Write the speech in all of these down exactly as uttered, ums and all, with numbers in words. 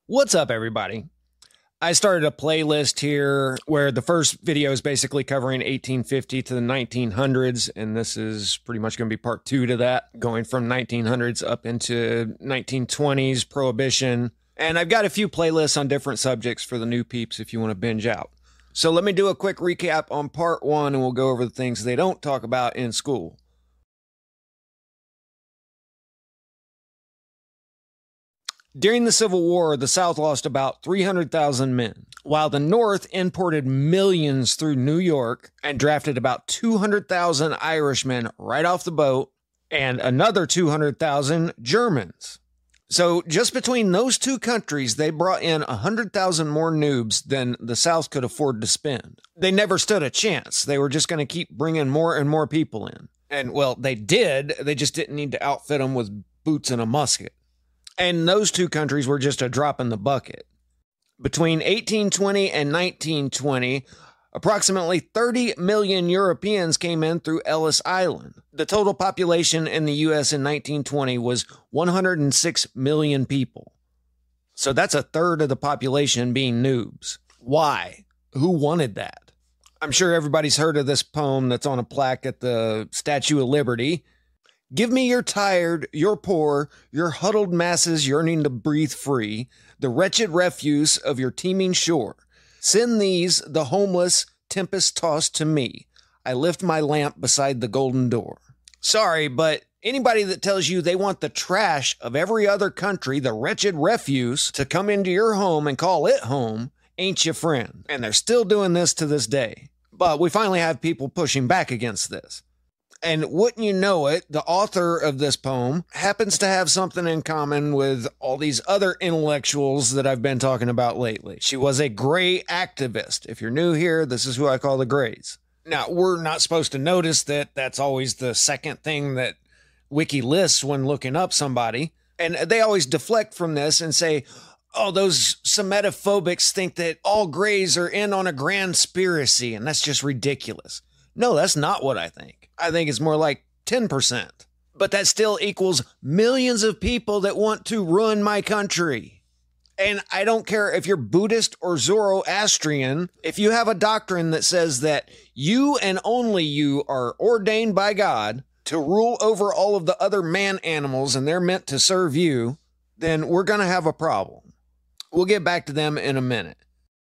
What's up, everybody? I started a playlist here where the first video is basically covering eighteen fifty to the nineteen hundreds, and this is pretty much going to be part two to that, going from nineteen hundreds up into nineteen twenties, Prohibition. And I've got a few playlists on different subjects for the new peeps if you want to binge out. So let me do a quick recap on part one, and we'll go over the things they don't talk about in school. During the Civil War, the South lost about three hundred thousand men, while the North imported millions through New York and drafted about two hundred thousand Irishmen right off the boat and another two hundred thousand Germans. So just between those two countries, they brought in one hundred thousand more noobs than the South could afford to spend. They never stood a chance. They were just going to keep bringing more and more people in. And, well, they did. They just didn't need to outfit them with boots and a musket. And those two countries were just a drop in the bucket. Between eighteen twenty and nineteen twenty, approximately thirty million Europeans came in through Ellis Island. The total population in the U S in nineteen twenty was one hundred six million people. So that's a third of the population being noobs. Why? Who wanted that? I'm sure everybody's heard of this poem that's on a plaque at the Statue of Liberty. Give me your tired, your poor, your huddled masses yearning to breathe free, the wretched refuse of your teeming shore. Send these, the homeless, tempest-tossed to me. I lift my lamp beside the golden door. Sorry, but anybody that tells you they want the trash of every other country, the wretched refuse, to come into your home and call it home, ain't your friend. And they're still doing this to this day. But we finally have people pushing back against this. And wouldn't you know it, the author of this poem happens to have something in common with all these other intellectuals that I've been talking about lately. She was a gray activist. If you're new here, this is who I call the grays. Now, we're not supposed to notice that that's always the second thing that Wiki lists when looking up somebody. And they always deflect from this and say, oh, those Semitophobics think that all grays are in on a grand conspiracy, and that's just ridiculous. No, that's not what I think. I think it's more like ten percent. But that still equals millions of people that want to ruin my country. And I don't care if you're Buddhist or Zoroastrian, if you have a doctrine that says that you and only you are ordained by God to rule over all of the other man animals and they're meant to serve you, then we're going to have a problem. We'll get back to them in a minute.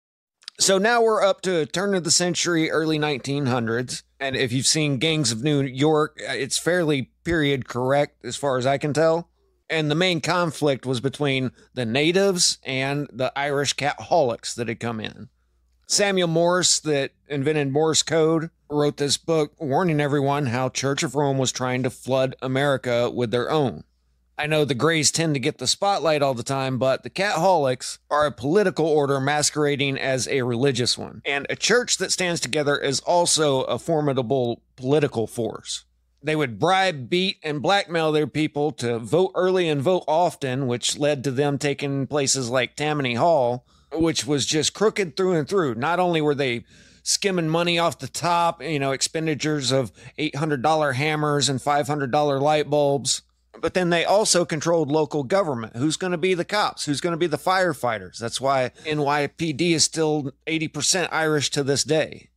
So now we're up to turn of the century, early nineteen hundreds. And if you've seen Gangs of New York, it's fairly period correct as far as I can tell. And the main conflict was between the natives and the Irish Catholics that had come in. Samuel Morse, that invented Morse code, wrote this book warning everyone how Church of Rome was trying to flood America with their own. I know the Greys tend to get the spotlight all the time, but the Catholics are a political order masquerading as a religious one. And a church that stands together is also a formidable political force. They would bribe, beat, and blackmail their people to vote early and vote often, which led to them taking places like Tammany Hall, which was just crooked through and through. Not only were they skimming money off the top, you know, expenditures of eight hundred dollars hammers and five hundred dollars light bulbs, but then they also controlled local government. Who's going to be the cops? Who's going to be the firefighters? That's why N Y P D is still eighty percent Irish to this day.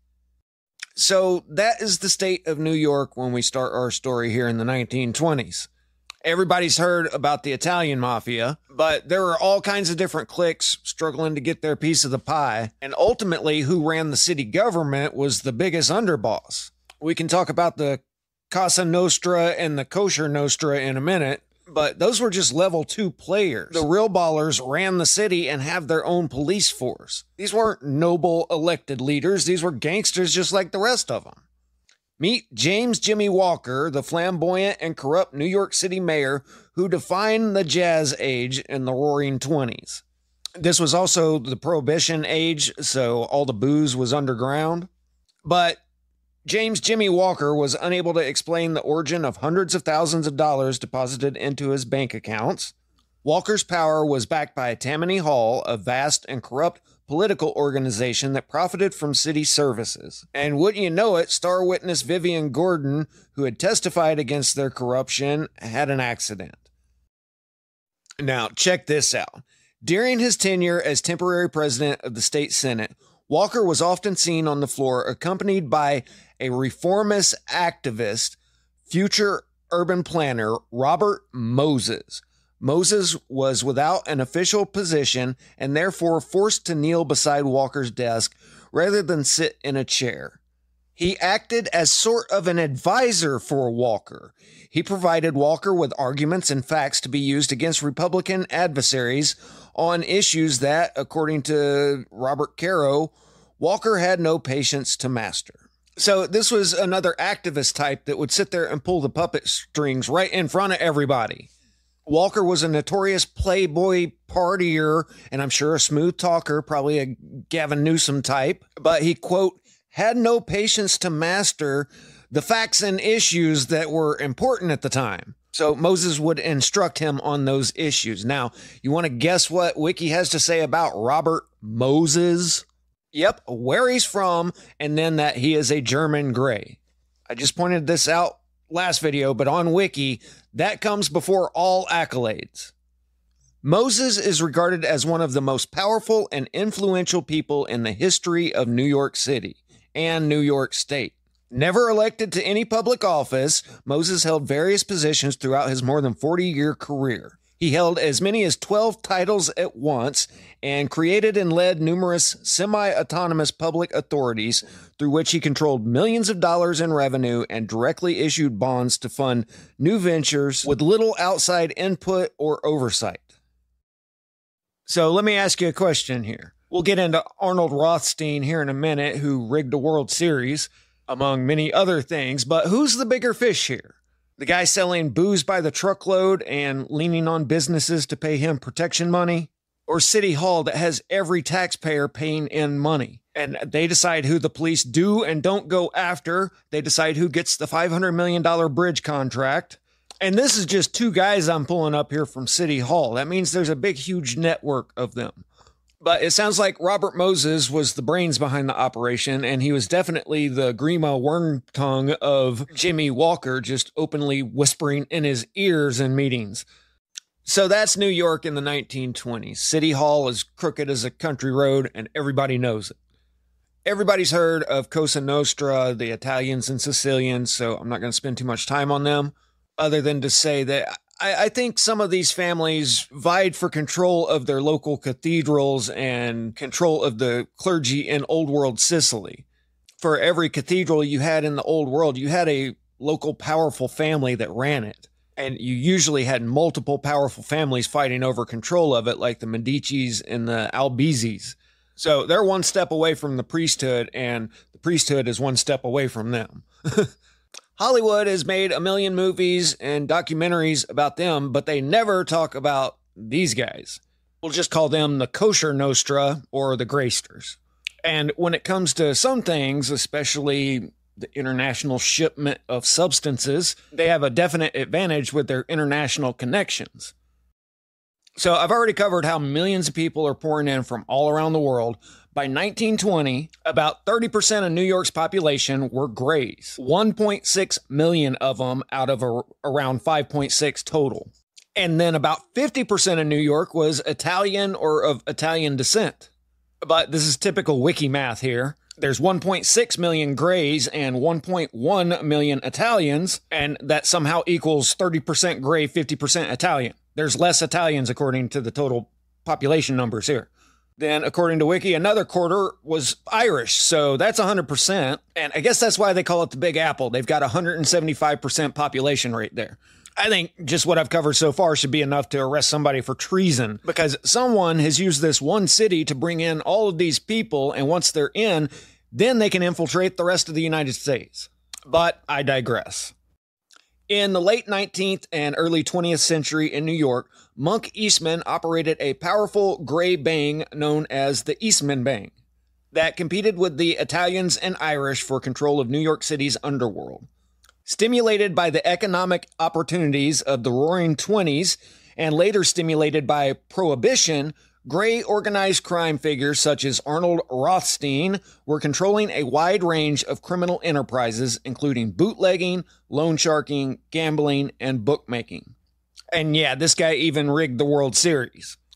So that is the state of New York when we start our story here in the nineteen twenties. Everybody's heard about the Italian mafia, but there were all kinds of different cliques struggling to get their piece of the pie. And ultimately, who ran the city government was the biggest underboss. We can talk about the Casa Nostra and the Kosher Nostra in a minute, but those were just level two players. The real ballers ran the city and have their own police force. These weren't noble elected leaders. These were gangsters just like the rest of them. Meet James Jimmy Walker, the flamboyant and corrupt New York City mayor who defined the jazz age in the roaring twenties. This was also the Prohibition age, so all the booze was underground. But James Jimmy Walker was unable to explain the origin of hundreds of thousands of dollars deposited into his bank accounts. Walker's power was backed by Tammany Hall, a vast and corrupt political organization that profited from city services. And wouldn't you know it, star witness Vivian Gordon, who had testified against their corruption, had an accident. Now, check this out. During his tenure as temporary president of the state Senate, Walker was often seen on the floor accompanied by a reformist activist, future urban planner Robert Moses. Moses was without an official position and therefore forced to kneel beside Walker's desk rather than sit in a chair. He acted as sort of an advisor for Walker. He provided Walker with arguments and facts to be used against Republican adversaries on issues that, according to Robert Caro, Walker had no patience to master. So this was another activist type that would sit there and pull the puppet strings right in front of everybody. Walker was a notorious playboy partier, and I'm sure a smooth talker, probably a Gavin Newsom type, but he, quote, had no patience to master the facts and issues that were important at the time. So Moses would instruct him on those issues. Now, you want to guess what Wiki has to say about Robert Moses? Yep, where he's from, and then that he is a German Gray. I just pointed this out last video, but on Wiki, that comes before all accolades. Moses is regarded as one of the most powerful and influential people in the history of New York City and New York State. Never elected to any public office, Moses held various positions throughout his more than forty-year career. He held as many as twelve titles at once and created and led numerous semi-autonomous public authorities through which he controlled millions of dollars in revenue and directly issued bonds to fund new ventures with little outside input or oversight. So let me ask you a question here. We'll get into Arnold Rothstein here in a minute, who rigged a World Series, among many other things, but who's the bigger fish here? The guy selling booze by the truckload and leaning on businesses to pay him protection money? Or City Hall that has every taxpayer paying in money? And they decide who the police do and don't go after. They decide who gets the five hundred million dollars bridge contract. And this is just two guys I'm pulling up here from City Hall. That means there's a big, huge network of them. But it sounds like Robert Moses was the brains behind the operation, and he was definitely the Grima Wormtongue of Jimmy Walker, just openly whispering in his ears in meetings. So that's New York in the nineteen twenties. City Hall is crooked as a country road, and everybody knows it. Everybody's heard of Cosa Nostra, the Italians and Sicilians, so I'm not going to spend too much time on them, other than to say that I think some of these families vied for control of their local cathedrals and control of the clergy in Old World Sicily. For every cathedral you had in the Old World, you had a local powerful family that ran it. And you usually had multiple powerful families fighting over control of it, like the Medicis and the Albisis. So they're one step away from the priesthood, and the priesthood is one step away from them. Hollywood has made a million movies and documentaries about them, but they never talk about these guys. We'll just call them the Kosher Nostra or the Graysters. And when it comes to some things, especially the international shipment of substances, they have a definite advantage with their international connections. So I've already covered how millions of people are pouring in from all around the world. By nineteen twenty, about thirty percent of New York's population were Grays, one point six million of them out of a, around five point six total. And then about fifty percent of New York was Italian or of Italian descent. But this is typical wiki math here. There's one point six million Grays and one point one million Italians, and that somehow equals thirty percent Gray, fifty percent Italian. There's less Italians according to the total population numbers here. Then, according to Wiki, another quarter was Irish, so that's one hundred percent. And I guess that's why they call it the Big Apple. They've got a one hundred seventy-five percent population rate there. I think just what I've covered so far should be enough to arrest somebody for treason, because someone has used this one city to bring in all of these people, and once they're in, then they can infiltrate the rest of the United States. But I digress. In the late nineteenth and early twentieth century in New York, Monk Eastman operated a powerful gray bang known as the Eastman Bang that competed with the Italians and Irish for control of New York City's underworld. Stimulated by the economic opportunities of the Roaring Twenties and later stimulated by Prohibition, gray organized crime figures such as Arnold Rothstein were controlling a wide range of criminal enterprises, including bootlegging, loan sharking, gambling, and bookmaking. And yeah, this guy even rigged the World Series.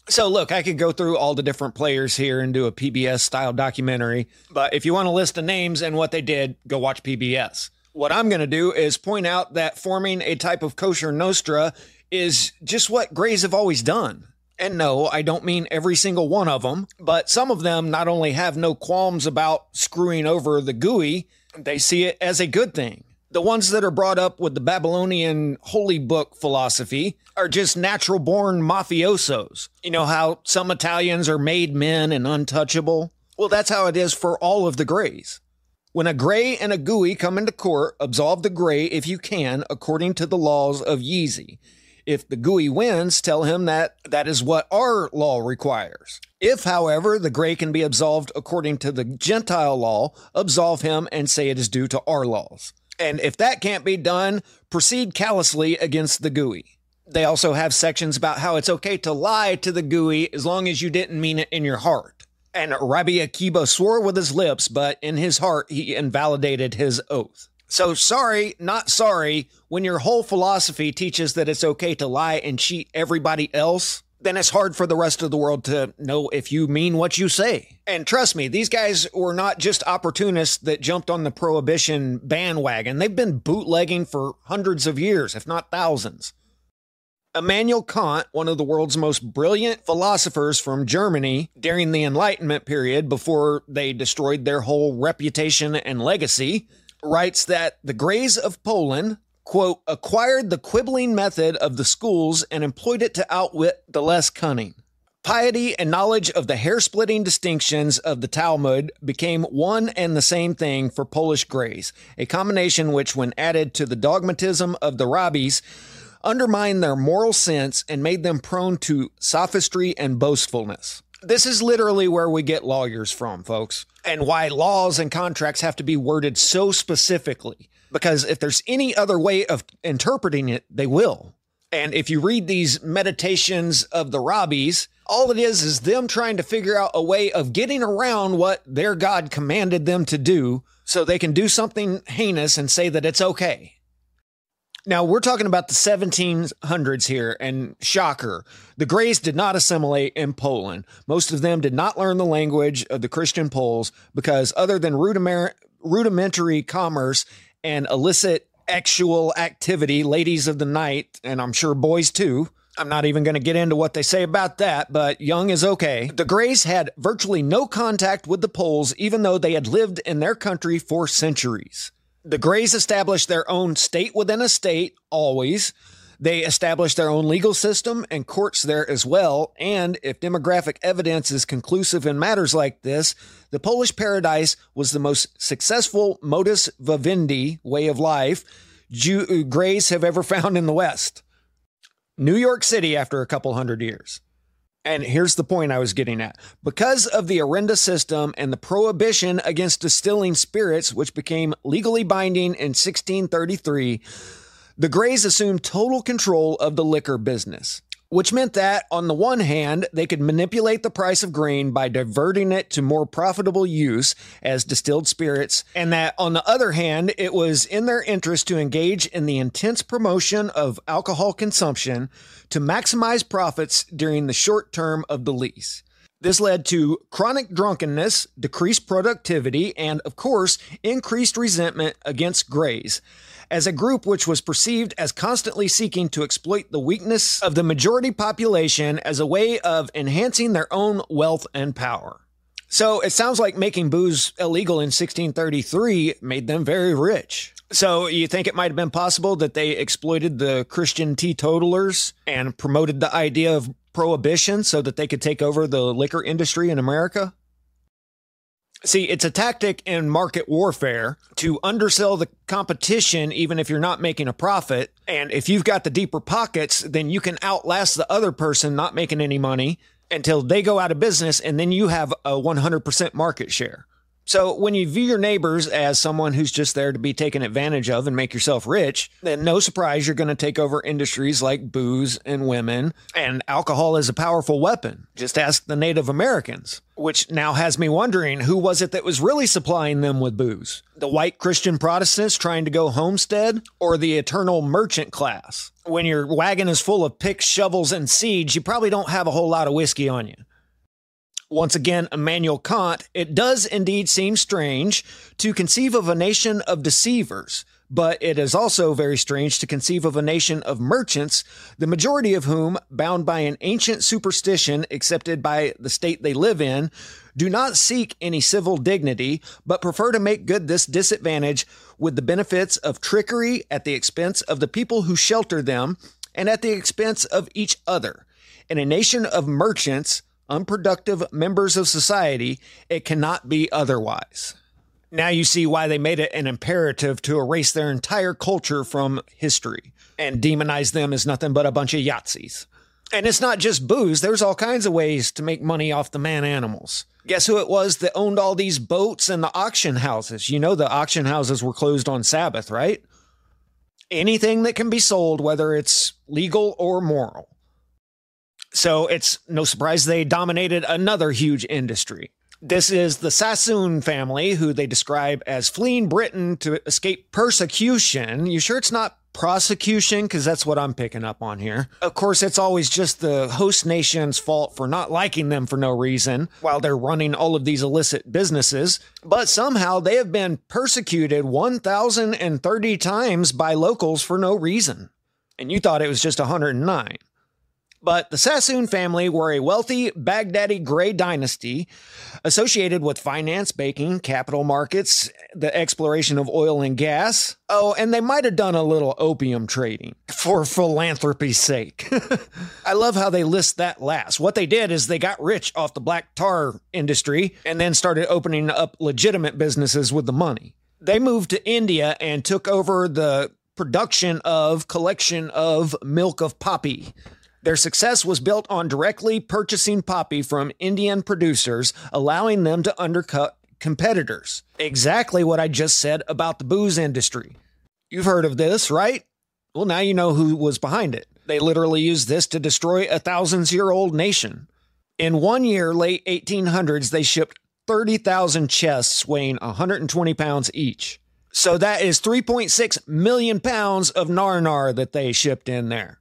So look, I could go through all the different players here and do a P B S style documentary, but if you want a list of names and what they did, go watch P B S. What I'm going to do is point out that forming a type of kosher nostra is just what Greys have always done. And no, I don't mean every single one of them, but some of them not only have no qualms about screwing over the G U I, they see it as a good thing. The ones that are brought up with the Babylonian holy book philosophy are just natural-born mafiosos. You know how some Italians are made men and untouchable? Well, that's how it is for all of the Greys. When a Grey and a G U I come into court, absolve the Grey if you can, according to the laws of Yeezy. If the G U I wins, tell him that that is what our law requires. If, however, the Grey can be absolved according to the Gentile law, absolve him and say it is due to our laws. And if that can't be done, proceed callously against the G U I. They also have sections about how it's okay to lie to the G U I as long as you didn't mean it in your heart. And Rabbi Akiba swore with his lips, but in his heart, he invalidated his oath. So sorry, not sorry, when your whole philosophy teaches that it's okay to lie and cheat everybody else, then it's hard for the rest of the world to know if you mean what you say. And trust me, these guys were not just opportunists that jumped on the prohibition bandwagon. They've been bootlegging for hundreds of years, if not thousands. Immanuel Kant, one of the world's most brilliant philosophers from Germany during the Enlightenment period before they destroyed their whole reputation and legacy, writes that the Greys of Poland, quote, acquired the quibbling method of the schools and employed it to outwit the less cunning. Piety and knowledge of the hair-splitting distinctions of the Talmud became one and the same thing for Polish Greys, a combination which, when added to the dogmatism of the rabbis, undermined their moral sense and made them prone to sophistry and boastfulness. This is literally where we get lawyers from, folks, and why laws and contracts have to be worded so specifically. Because if there's any other way of interpreting it, they will. And if you read these meditations of the rabbis, all it is is them trying to figure out a way of getting around what their God commanded them to do so they can do something heinous and say that it's okay. Now, we're talking about the seventeen hundreds here, and shocker, the Greys did not assimilate in Poland. Most of them did not learn the language of the Christian Poles because other than rudiment- rudimentary commerce and illicit actual activity, ladies of the night, and I'm sure boys too, I'm not even going to get into what they say about that, but young is okay. The Greys had virtually no contact with the Poles, even though they had lived in their country for centuries. The Greys established their own state within a state, always. They established their own legal system and courts there as well. And if demographic evidence is conclusive in matters like this, the Polish paradise was the most successful modus vivendi, way of life, Jew- Greys have ever found in the West. New York City after a couple hundred years. And here's the point I was getting at. Because of the Arenda system and the prohibition against distilling spirits, which became legally binding in sixteen thirty-three, the Greys assumed total control of the liquor business, which meant that, on the one hand, they could manipulate the price of grain by diverting it to more profitable use as distilled spirits, and that, on the other hand, it was in their interest to engage in the intense promotion of alcohol consumption to maximize profits during the short term of the lease. This led to chronic drunkenness, decreased productivity, and, of course, increased resentment against Greys, as a group which was perceived as constantly seeking to exploit the weakness of the majority population as a way of enhancing their own wealth and power. So it sounds like making booze illegal in sixteen thirty-three made them very rich. So you think it might have been possible that they exploited the Christian teetotalers and promoted the idea of prohibition so that they could take over the liquor industry in America? See, it's a tactic in market warfare to undersell the competition even if you're not making a profit. And if you've got the deeper pockets, then you can outlast the other person not making any money until they go out of business, and then you have a one hundred percent market share. So when you view your neighbors as someone who's just there to be taken advantage of and make yourself rich, then no surprise you're going to take over industries like booze and women, and alcohol is a powerful weapon. Just ask the Native Americans, which now has me wondering, who was it that was really supplying them with booze? The white Christian Protestants trying to go homestead, or the eternal merchant class? When your wagon is full of picks, shovels, and seeds, you probably don't have a whole lot of whiskey on you. Once again, Immanuel Kant, it does indeed seem strange to conceive of a nation of deceivers, but it is also very strange to conceive of a nation of merchants, the majority of whom, bound by an ancient superstition accepted by the state they live in, do not seek any civil dignity, but prefer to make good this disadvantage with the benefits of trickery at the expense of the people who shelter them and at the expense of each other. In a nation of merchants, unproductive members of society, it cannot be otherwise. Now you see why they made it an imperative to erase their entire culture from history and demonize them as nothing but a bunch of Yahtzees. And it's not just booze. There's all kinds of ways to make money off the man animals. Guess who it was that owned all these boats and the auction houses? You know the auction houses were closed on Sabbath, right? Anything that can be sold, whether it's legal or moral. So it's no surprise they dominated another huge industry. This is the Sassoon family, who they describe as fleeing Britain to escape persecution. You sure it's not prosecution? Because that's what I'm picking up on here. Of course, it's always just the host nation's fault for not liking them for no reason while they're running all of these illicit businesses. But somehow they have been persecuted one thousand thirty times by locals for no reason. And you thought it was just one hundred nine. But the Sassoon family were a wealthy Baghdadi Grey dynasty associated with finance, banking, capital markets, the exploration of oil and gas. Oh, and they might have done a little opium trading for philanthropy's sake. I love how they list that last. What they did is they got rich off the black tar industry and then started opening up legitimate businesses with the money. They moved to India and took over the production of collection of milk of poppy. Their success was built on directly purchasing poppy from Indian producers, allowing them to undercut competitors. Exactly what I just said about the booze industry. You've heard of this, right? Well, now you know who was behind it. They literally used this to destroy a thousands-year-old nation. In one year, late eighteen hundreds, they shipped thirty thousand chests weighing one hundred twenty pounds each. So that is three point six million pounds of nar-nar that they shipped in there.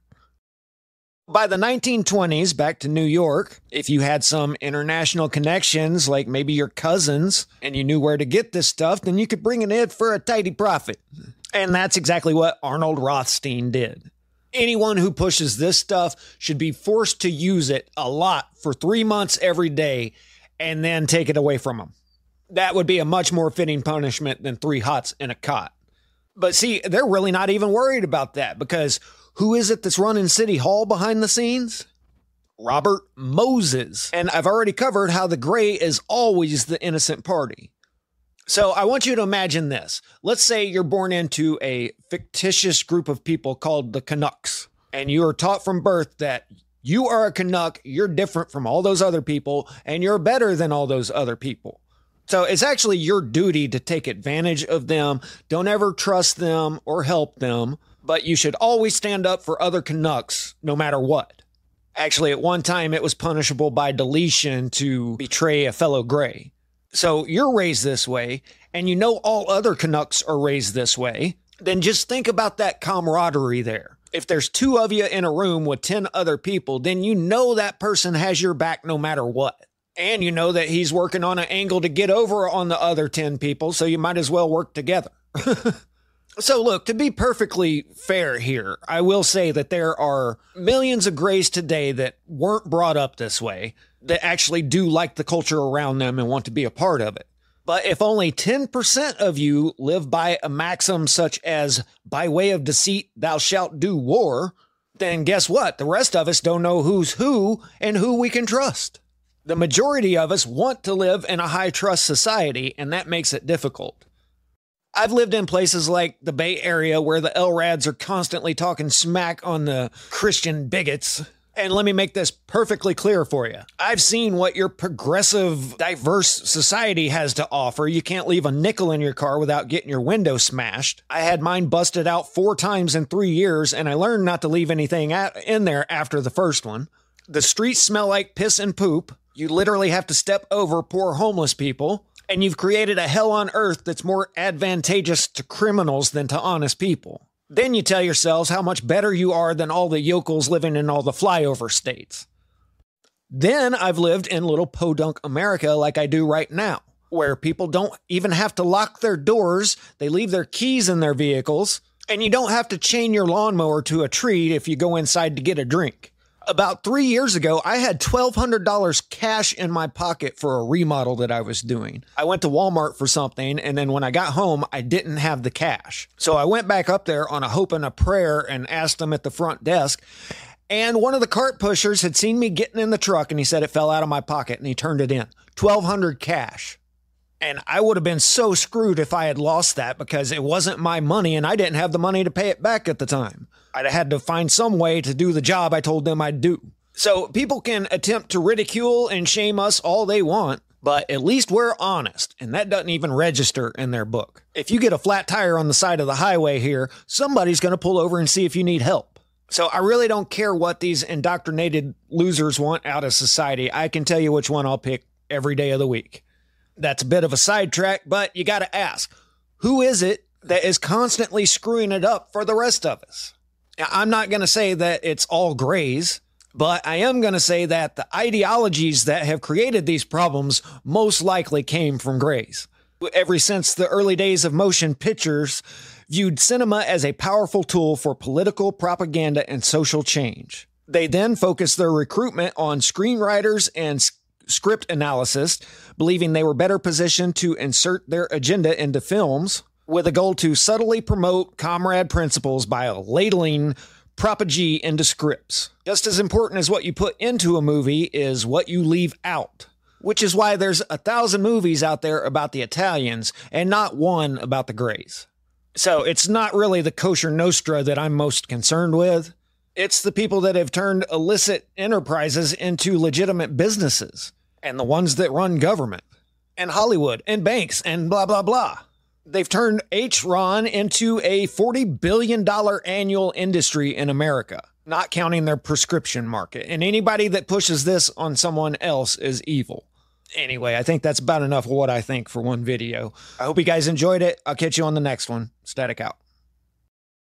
By the nineteen twenties, back to New York, if you had some international connections, like maybe your cousins, and you knew where to get this stuff, then you could bring it in for a tidy profit. And that's exactly what Arnold Rothstein did. Anyone who pushes this stuff should be forced to use it a lot for three months every day, and then take it away from them. That would be a much more fitting punishment than three hots in a cot. But see, they're really not even worried about that, because who is it that's running City Hall behind the scenes? Robert Moses. And I've already covered how the Grey is always the innocent party. So I want you to imagine this. Let's say you're born into a fictitious group of people called the Canucks, and you are taught from birth that you are a Canuck, you're different from all those other people, and you're better than all those other people. So it's actually your duty to take advantage of them. Don't ever trust them or help them. But you should always stand up for other Canucks, no matter what. Actually, at one time, it was punishable by deletion to betray a fellow Grey. So you're raised this way, and you know all other Canucks are raised this way. Then just think about that camaraderie there. If there's two of you in a room with ten other people, then you know that person has your back no matter what. And you know that he's working on an angle to get over on the other ten people, so you might as well work together. So look, to be perfectly fair here, I will say that there are millions of Greys today that weren't brought up this way, that actually do like the culture around them and want to be a part of it. But if only ten percent of you live by a maxim such as, by way of deceit, thou shalt do war, then guess what? The rest of us don't know who's who and who we can trust. The majority of us want to live in a high-trust society, and that makes it difficult. I've lived in places like the Bay Area where the L RADs are constantly talking smack on the Christian bigots. And let me make this perfectly clear for you. I've seen what your progressive, diverse society has to offer. You can't leave a nickel in your car without getting your window smashed. I had mine busted out four times in three years, and I learned not to leave anything at, in there after the first one. The streets smell like piss and poop. You literally have to step over poor homeless people. And you've created a hell on earth that's more advantageous to criminals than to honest people. Then you tell yourselves how much better you are than all the yokels living in all the flyover states. Then I've lived in little podunk America like I do right now, where people don't even have to lock their doors. They leave their keys in their vehicles, and you don't have to chain your lawnmower to a tree if you go inside to get a drink. About three years ago, I had twelve hundred dollars cash in my pocket for a remodel that I was doing. I went to Walmart for something, and then when I got home, I didn't have the cash. So I went back up there on a hope and a prayer and asked them at the front desk. And one of the cart pushers had seen me getting in the truck, and he said it fell out of my pocket, and he turned it in. twelve hundred dollars cash. And I would have been so screwed if I had lost that because it wasn't my money, and I didn't have the money to pay it back at the time. I'd have had to find some way to do the job I told them I'd do. So people can attempt to ridicule and shame us all they want, but at least we're honest, and that doesn't even register in their book. If you get a flat tire on the side of the highway here, somebody's going to pull over and see if you need help. So I really don't care what these indoctrinated losers want out of society. I can tell you which one I'll pick every day of the week. That's a bit of a sidetrack, but you got to ask, who is it that is constantly screwing it up for the rest of us? Now, I'm not going to say that it's all grays, but I am going to say that the ideologies that have created these problems most likely came from grays. Ever since the early days of motion pictures viewed cinema as a powerful tool for political propaganda and social change. They then focused their recruitment on screenwriters and script analysis, believing they were better positioned to insert their agenda into films, with a goal to subtly promote comrade principles by ladling propaganda into scripts. Just as important as what you put into a movie is what you leave out, which is why there's a thousand movies out there about the Italians and not one about the Greys. So it's not really the kosher nostra that I'm most concerned with. It's the people that have turned illicit enterprises into legitimate businesses, and the ones that run government, and Hollywood, and banks, and blah, blah, blah. They've turned H R O N into a forty billion dollars annual industry in America, not counting their prescription market. And anybody that pushes this on someone else is evil. Anyway, I think that's about enough of what I think for one video. I hope you guys enjoyed it. I'll catch you on the next one. Static out.